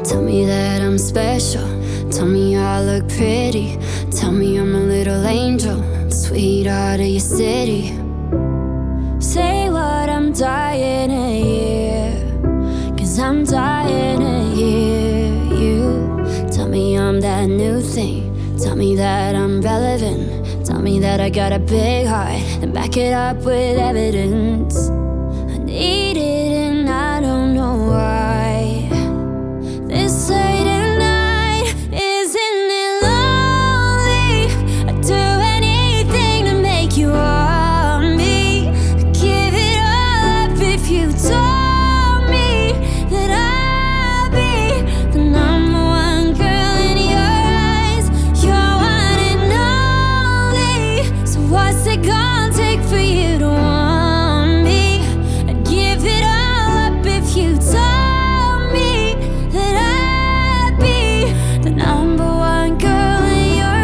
Tell me that I'm special. Tell me I look pretty. Tell me I'm a little angel, the sweetheart of your city. Say what I'm dying to hear, 'cause I'm dying to hear you. Tell me I'm that new thing. Tell me that I'm relevant. Tell me that I got a big heart, and back it up with evidence. I need it and I don't know why. This late at night, isn't it lonely? I'd do anything to make you want me. I'd give it all up if you told me that I'd be the number one girl in your eyes. You're one and only. So what's it gonna take for you to want me? I'd give it all up if you told me that I'd be the number one girl in your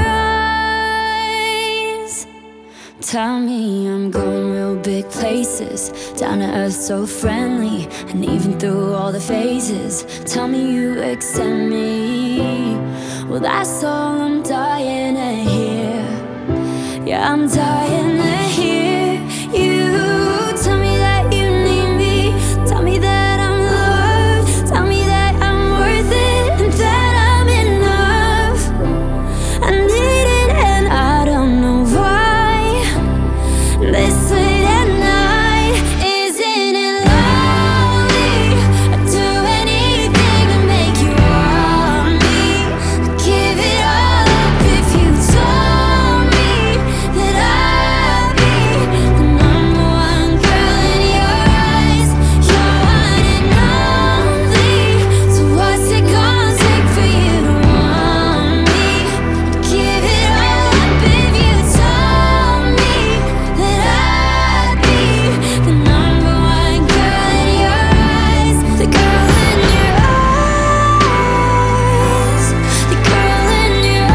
eyes. Tell me I'm going real big places, down to earth so friendly, and even through all the phases. Tell me you accept me. Well, that's all I'm dying to hear. Yeah, I'm dying to hear you. Tell me that you need me. Tell me that I'm loved. Tell me that I'm worth it and that I'm enough. I need it and I don't know why. This late at night, isn't it lonely? I'd do anything to make you want me. I'd give it all up if you told me that I'd be the number one girl in your eyes. You're one and only. So what's it gonna take for you to want me? I'd give it all up if you told me that I'd be the number one girl in your eyes. The girl in your eyes. The girl in your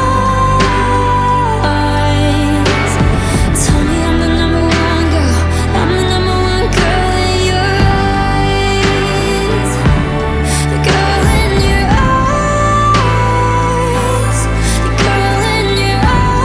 eyes. Tell me I'm the number one girl. I'm the number one girl in your eyes. The girl in your eyes. The girl in your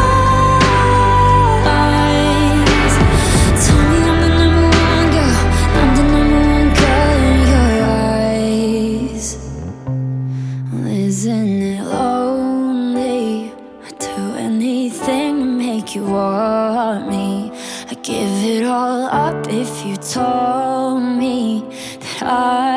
eyes. Tell me I'm the number one girl. I'm the number one girl in your eyes. Well, isn't it lonely? I'd do anything to make you want me. I'd give it all up if you told me that